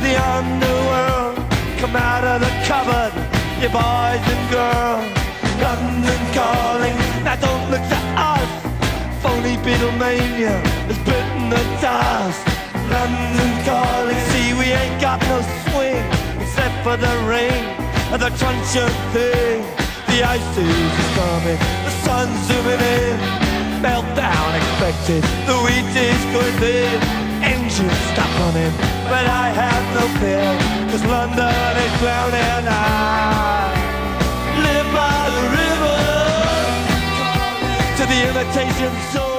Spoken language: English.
the underworld. Come out of the cupboard, you boys and girls. London calling, now don't look to us. Phony Beatlemania has bitten the dust. London calling, see we ain't got no swing except for the rain and the truncheon thing. The ice age is coming, the sun's zooming in. Meltdown expected, the wheat is going thin. Engines stop running, but I have no fear, 'cause London is drowning. I live by the river to the imitation soul.